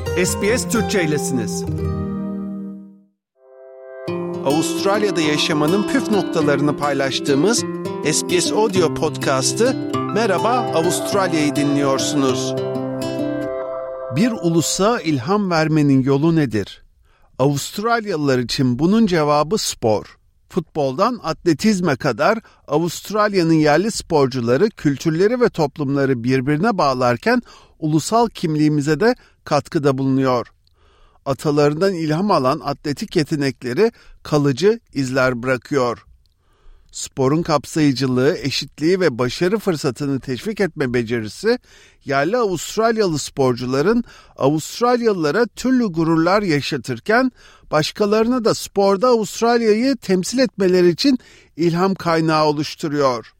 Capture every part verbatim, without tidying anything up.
S B S Türkçe'ylesiniz. Avustralya'da yaşamanın püf noktalarını paylaştığımız S B S Audio Podcast'ı Merhaba Avustralya'yı dinliyorsunuz. Bir ulusa ilham vermenin yolu nedir? Avustralyalılar için bunun cevabı spor. Futboldan atletizme kadar Avustralya'nın yerli sporcuları kültürleri ve toplumları birbirine bağlarken ulusal kimliğimize de katkıda bulunuyor. Atalarından ilham alan atletik yetenekleri kalıcı izler bırakıyor. Sporun kapsayıcılığı, eşitliği ve başarı fırsatını teşvik etme becerisi, yerli Avustralyalı sporcuların Avustralyalılara türlü gururlar yaşatırken, başkalarına da sporda Avustralya'yı temsil etmeleri için ilham kaynağı oluşturuyor.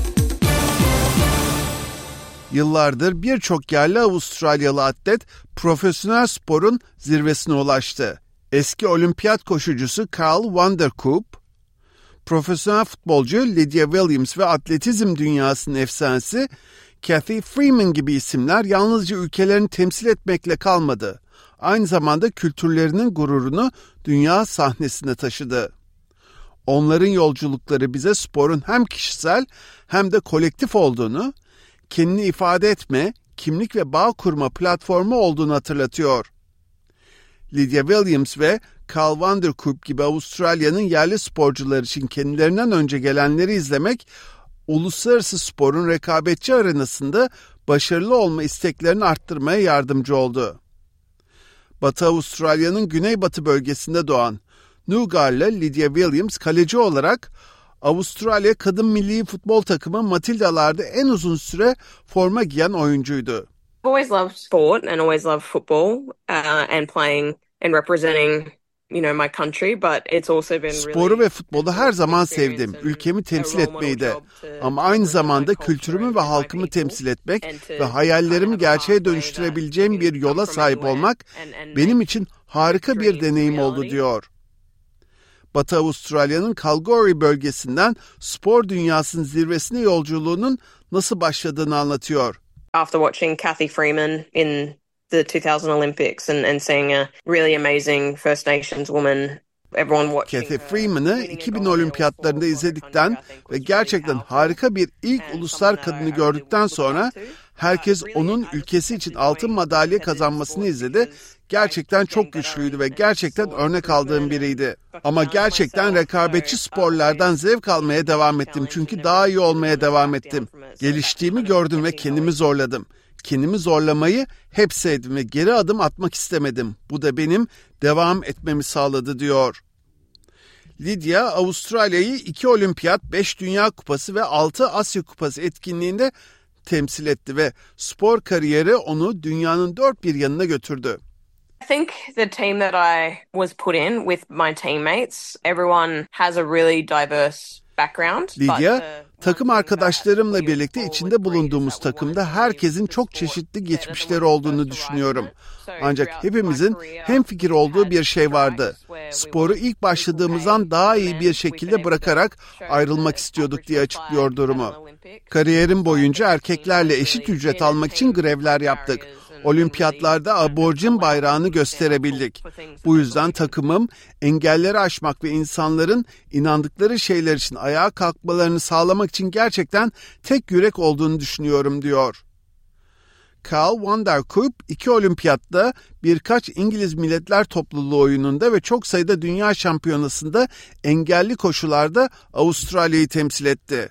Yıllardır birçok yerli Avustralyalı atlet profesyonel sporun zirvesine ulaştı. Eski olimpiyat koşucusu Carl van der Koop, profesyonel futbolcu Lydia Williams ve atletizm dünyasının efsanesi Cathy Freeman gibi isimler yalnızca ülkelerini temsil etmekle kalmadı. Aynı zamanda kültürlerinin gururunu dünya sahnesine taşıdı. Onların yolculukları bize sporun hem kişisel hem de kolektif olduğunu, kendini ifade etme, kimlik ve bağ kurma platformu olduğunu hatırlatıyor. Lydia Williams ve Carl van der Koop gibi Avustralya'nın yerli sporcular için kendilerinden önce gelenleri izlemek, uluslararası sporun rekabetçi arenasında başarılı olma isteklerini arttırmaya yardımcı oldu. Batı Avustralya'nın güneybatı bölgesinde doğan Noogar'la Lydia Williams kaleci olarak Avustralya kadın milli futbol takımı Matilda'larda en uzun süre forma giyen oyuncuydu. I've always loved sport and always loved football uh, and playing and representing, you know, my country, but it's also been really... Sporu ve futbolu her zaman sevdim. Ülkemi temsil etmeyi de. Ama aynı zamanda kültürümü ve halkımı temsil etmek ve hayallerimi gerçeğe dönüştürebileceğim bir yola sahip olmak benim için harika bir deneyim oldu diyor. Batı Avustralya'nın Kalgoorlie bölgesinden spor dünyasının zirvesine yolculuğunun nasıl başladığını anlatıyor. After watching Cathy Freeman in the two thousand Olympics and, and seeing a really amazing First Nations woman, everyone watching Cathy Freeman'ı iki bin olimpiyatlarında izledikten ve gerçekten harika bir ilk uluslar kadını gördükten sonra herkes onun ülkesi için altın madalya kazanmasını izledi. Gerçekten çok güçlüydü ve gerçekten örnek aldığım biriydi. Ama gerçekten rekabetçi sporlardan zevk almaya devam ettim çünkü daha iyi olmaya devam ettim. Geliştiğimi gördüm ve kendimi zorladım. Kendimi zorlamayı hep sevdim ve geri adım atmak istemedim. Bu da benim devam etmemi sağladı diyor. Lydia, Avustralya'yı iki olimpiyat, beş dünya kupası ve altı Asya kupası etkinliğinde temsil etti ve spor kariyeri onu dünyanın dört bir yanına götürdü. I think the team that I was put in with my teammates, everyone has a really diverse background. Lydia, takım arkadaşlarımla birlikte içinde bulunduğumuz takımda herkesin çok çeşitli geçmişleri olduğunu düşünüyorum. Ancak hepimizin hemfikir olduğu bir şey vardı. Sporu ilk başladığımızdan daha iyi bir şekilde bırakarak ayrılmak istiyorduk diye açıklıyor durumu. Kariyerim boyunca erkeklerle eşit ücret almak için grevler yaptık. Olimpiyatlarda aborjin bayrağını gösterebildik. Bu yüzden takımım engelleri aşmak ve insanların inandıkları şeyler için ayağa kalkmalarını sağlamak için gerçekten tek yürek olduğunu düşünüyorum diyor. Carl van der Koop iki olimpiyatta, birkaç İngiliz Milletler Topluluğu oyununda ve çok sayıda dünya şampiyonasında engelli koşularda Avustralya'yı temsil etti.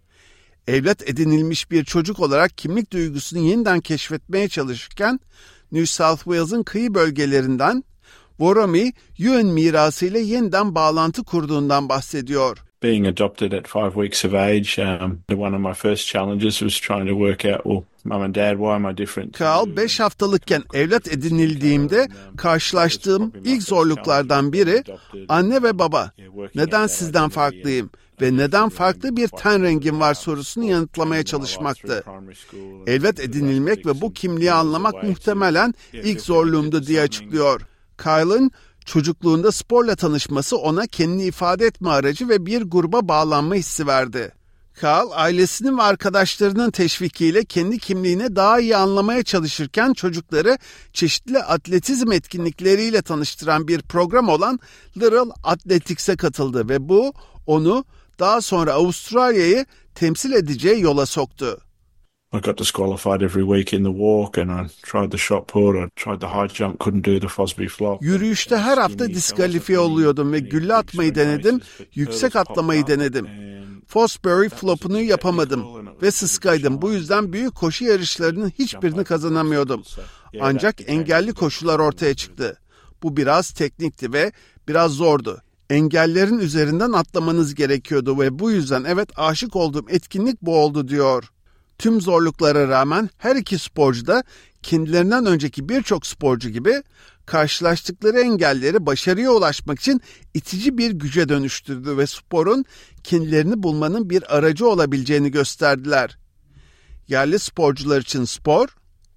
Evlat edinilmiş bir çocuk olarak kimlik duygusunu yeniden keşfetmeye çalışırken New South Wales'ın kıyı bölgelerinden Worimi, Yuin mirasıyla yeniden bağlantı kurduğundan bahsediyor. Being adopted at five weeks of age, um, one of my first challenges was trying to work out, well, mum and dad, why am I different? Carl, beş haftalıkken evlat edinildiğimde karşılaştığım ilk zorluklardan biri, anne ve baba, neden sizden farklıyım ve neden farklı bir ten rengim var sorusunu yanıtlamaya çalışmaktı. Evlat edinilmek ve bu kimliği anlamak muhtemelen ilk zorluğumdu diye açıklıyor. Kyle'ın çocukluğunda sporla tanışması ona kendini ifade etme aracı ve bir gruba bağlanma hissi verdi. Carl, ailesinin ve arkadaşlarının teşvikiyle kendi kimliğini daha iyi anlamaya çalışırken çocukları çeşitli atletizm etkinlikleriyle tanıştıran bir program olan Little Athletics'e katıldı ve bu onu daha sonra Avustralya'yı temsil edeceği yola soktu. I got disqualified every week in the walk and I tried the shot put, I tried the high jump, couldn't do the Fosbury flop. Yürüyüşte her hafta diskalifiye oluyordum ve gülle atmayı denedim, yüksek atlamayı denedim. Fosbury flop'unu yapamadım ve sıskaydım. Bu yüzden büyük koşu yarışlarının hiçbirini kazanamıyordum. Ancak engelli koşular ortaya çıktı. Bu biraz teknikti ve biraz zordu. Engellerin üzerinden atlamanız gerekiyordu ve bu yüzden evet aşık olduğum etkinlik bu oldu diyor. Tüm zorluklara rağmen her iki sporcu da kendilerinden önceki birçok sporcu gibi karşılaştıkları engelleri başarıya ulaşmak için itici bir güce dönüştürdü ve sporun kendilerini bulmanın bir aracı olabileceğini gösterdiler. Yerli sporcular için spor,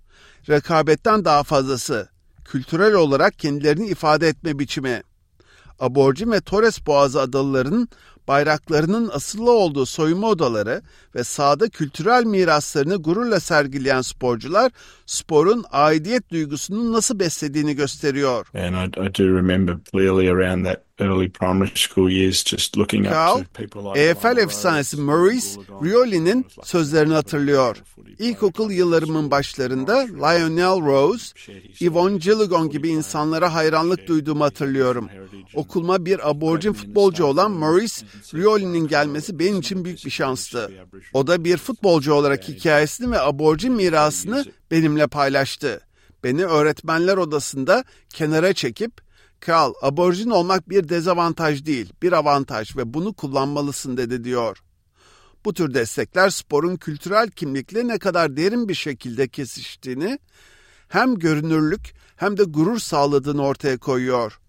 rekabetten daha fazlası, kültürel olarak kendilerini ifade etme biçimi. Aborjin ve Torres Boğazı adalılarının bayraklarının asılı olduğu soyunma odaları ve sahada kültürel miraslarını gururla sergileyen sporcular, sporun aidiyet duygusunu nasıl beslediğini gösteriyor. And I, I do remember clearly around that early primary school years just looking up Carl, to people like E F L efsanesi Maurice Rioli'nin sözlerini hatırlıyor. İlkokul yıllarımın başlarında Lionel Rose, Yvonne Gilligan gibi insanlara hayranlık duyduğumu hatırlıyorum. Okuluma bir aborjin futbolcu olan Maurice Rioli'nin gelmesi benim için büyük bir şanstı. O da bir futbolcu olarak hikayesini ve aborjin mirasını benimle paylaştı. Beni öğretmenler odasında kenara çekip, Carl, aborjin olmak bir dezavantaj değil, bir avantaj ve bunu kullanmalısın dedi diyor. Bu tür destekler sporun kültürel kimlikle ne kadar derin bir şekilde kesiştiğini, hem görünürlük hem de gurur sağladığını ortaya koyuyor.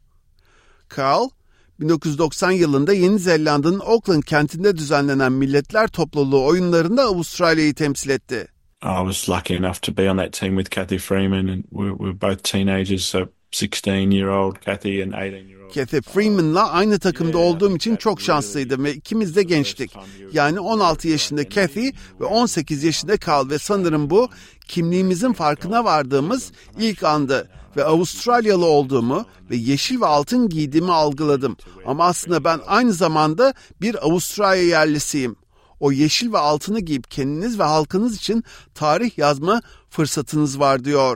Carl, bin dokuz yüz doksan yılında Yeni Zelanda'nın Auckland kentinde düzenlenen Milletler Topluluğu oyunlarında Avustralya'yı temsil etti. I was lucky enough to be on that team with Kathy Freeman and we were both teenagers, so sixteen year old Kathy and eighteen year old. Kathy Freeman'la aynı takımda olduğum için çok şanslıydım ve ikimiz de gençtik. Yani on altı yaşında Kathy ve on sekiz yaşında Carl ve sanırım bu kimliğimizin farkına vardığımız ilk andı ve Avustralyalı olduğumu ve yeşil ve altın giydiğimi algıladım. Ama aslında ben aynı zamanda bir Avustralya yerlisiyim. O yeşil ve altını giyip kendiniz ve halkınız için tarih yazma fırsatınız var diyor.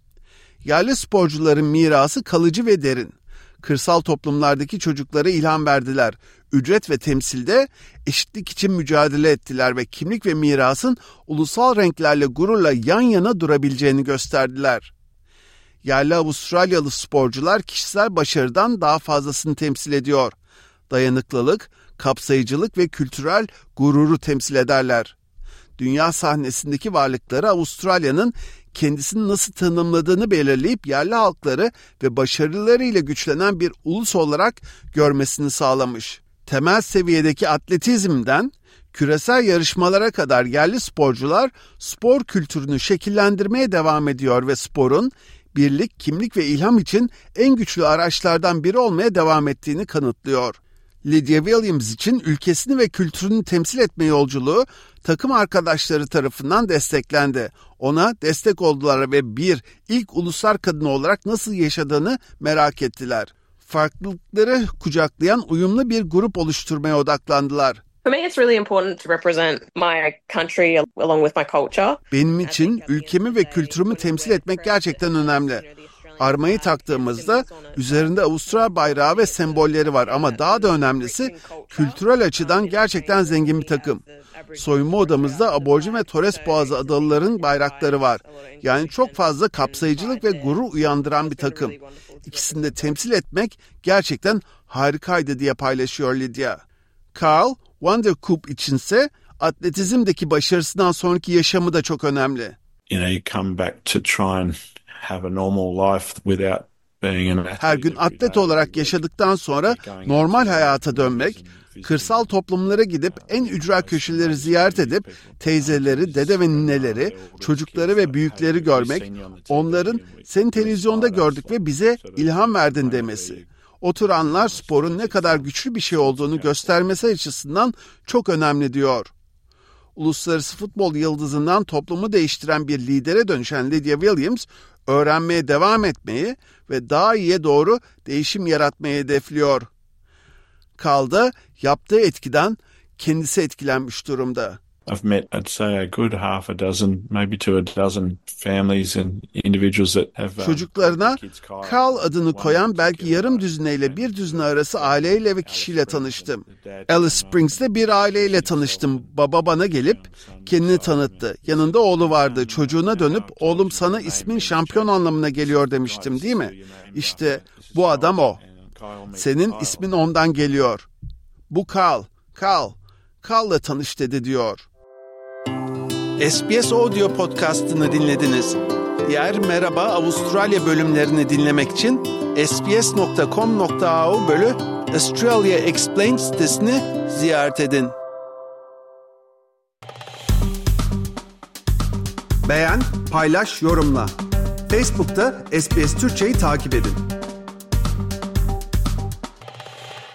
Yerli sporcuların mirası kalıcı ve derin. Kırsal toplumlardaki çocuklara ilham verdiler. Ücret ve temsilde eşitlik için mücadele ettiler ve kimlik ve mirasın ulusal renklerle gururla yan yana durabileceğini gösterdiler. Yerli Avustralyalı sporcular kişisel başarıdan daha fazlasını temsil ediyor. Dayanıklılık, kapsayıcılık ve kültürel gururu temsil ederler. Dünya sahnesindeki varlıkları Avustralya'nın kendisini nasıl tanımladığını belirleyip yerli halkları ve başarılarıyla güçlenen bir ulus olarak görmesini sağlamış. Temel seviyedeki atletizmden küresel yarışmalara kadar yerli sporcular spor kültürünü şekillendirmeye devam ediyor ve sporun birlik, kimlik ve ilham için en güçlü araçlardan biri olmaya devam ettiğini kanıtlıyor. Lydia Williams için ülkesini ve kültürünü temsil etme yolculuğu takım arkadaşları tarafından desteklendi. Ona destek oldular ve bir ilk uluslar kadını olarak nasıl yaşadığını merak ettiler. Farklılıkları kucaklayan uyumlu bir grup oluşturmaya odaklandılar. For me, it's really important to represent my country along with my culture. Benim için ülkemi ve kültürümü temsil etmek gerçekten önemli. Armayı taktığımızda üzerinde Avustralya bayrağı ve sembolleri var ama daha da önemlisi kültürel açıdan gerçekten zengin bir takım. Soyunma odamızda Aborjin ve Torres Boğazı adalıların bayrakları var. Yani çok fazla kapsayıcılık ve gurur uyandıran bir takım. İkisini de temsil etmek gerçekten harikaydı diye paylaşıyor Lydia. Carl Vanderkoop içinse atletizmdeki başarısından sonraki yaşamı da çok önemli. You know, you come back to try and have a normal life without being an athlete. Her gün atlet olarak yaşadıktan sonra normal hayata dönmek, kırsal toplumlara gidip en ücra köşeleri ziyaret edip teyzeleri, dede ve nineleri, çocukları ve büyükleri görmek, onların seni televizyonda gördük ve bize ilham verdin demesi. O tür anlar sporun ne kadar güçlü bir şey olduğunu göstermesi açısından çok önemli diyor. Uluslararası futbol yıldızından toplumu değiştiren bir lidere dönüşen Lydia Williams, öğrenmeye devam etmeyi ve daha iyiye doğru değişim yaratmayı hedefliyor. Carl da yaptığı etkiden kendisi etkilenmiş durumda. I've met, I'd say, a good half a dozen, maybe to a dozen families and individuals that have... Çocuklarına Carl adını koyan belki yarım düzineyle bir düzine arası aileyle ve kişiyle tanıştım. Alice Springs'te bir aileyle tanıştım. Baba bana gelip kendini tanıttı. Yanında oğlu vardı. Çocuğuna dönüp oğlum sana ismin şampiyon anlamına geliyor demiştim, değil mi? İşte bu adam o. Senin ismin ondan geliyor. Bu Carl. Carl. Carl'la tanış dedi diyor. S B S Audio Podcast'ını dinlediniz. Diğer Merhaba Avustralya bölümlerini dinlemek için sbs nokta com nokta au bölü Australia Explained sitesini ziyaret edin. Beğen, paylaş, yorumla. Facebook'ta S B S Türkçe'yi takip edin.